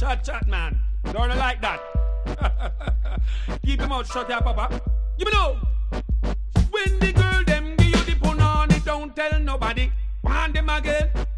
Chat, man. Don't like that. Keep them out shut, yeah, Papa. Give me know. When the girl them give you the punani, don't tell nobody. Want them again.